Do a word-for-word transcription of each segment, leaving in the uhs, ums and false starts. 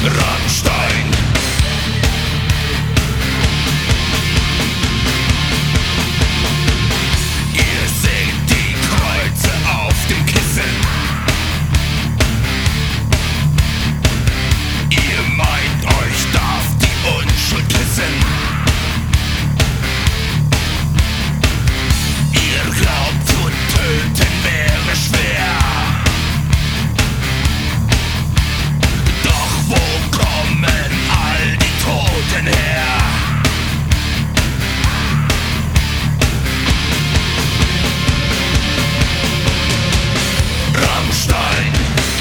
Rammstein. Ihr seht die Kreuze auf dem Kissen. Ihr meint, euch darf die Unschuld küssen. Ihr glaubt, zu töten wäre schwer. Doch wo kommen all die Toten her? Rammstein.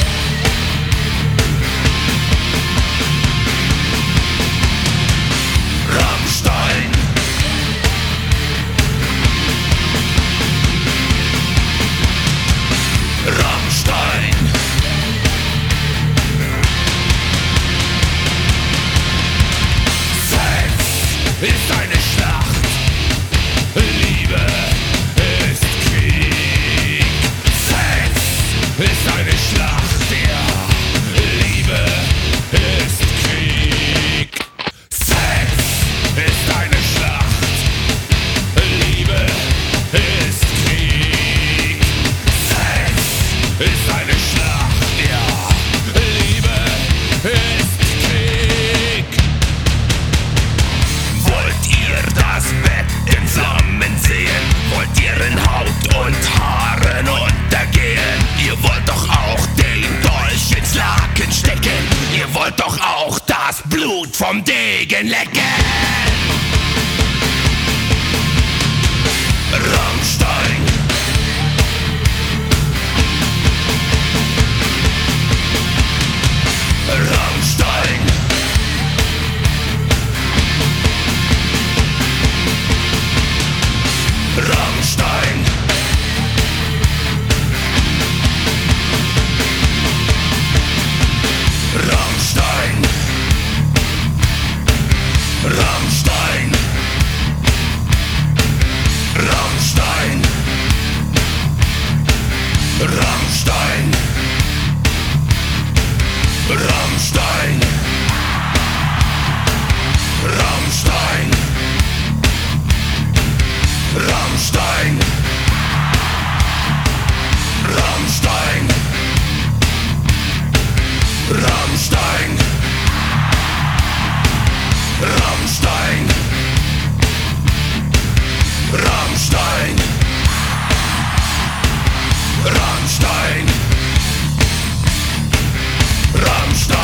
Rammstein. Rammstein. Sex ist eine Schlacht, Liebe ist Krieg. Sex ist eine Schlacht, ja, Liebe ist Krieg. Sex ist eine Schlacht, Liebe ist Krieg. Sex ist eine Schlacht, ja, Liebe ist Krieg. Wollt ihr das Bett in Flammen sehen? Wollt ihr in Haut und Haaren untergehen? Ihr wollt doch auch den Dolch ins Laken stecken. Ihr wollt doch auch das Blut vom Degen lecken. Rammstein. Rammstein. Rammstein. Rammstein. Rammstein. Rammstein. Rammstein. Rammstein. Rammstein. Rammstein. Rammstein. Rammstein. Rammstein. Rammstein. Rammstein. Rammstein.